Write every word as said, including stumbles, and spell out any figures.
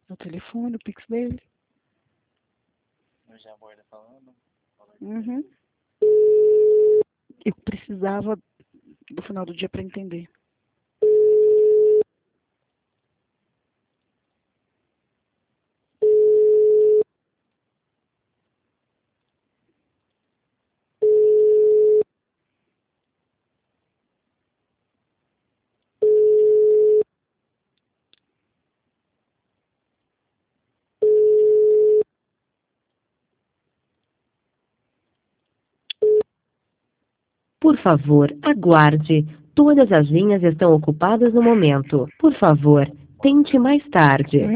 no telefone, o Pix dele. No já aborda falando? Uhum. Eu precisava do final do dia para entender. Por favor, aguarde. Todas as linhas estão ocupadas no momento. Por favor, tente mais tarde.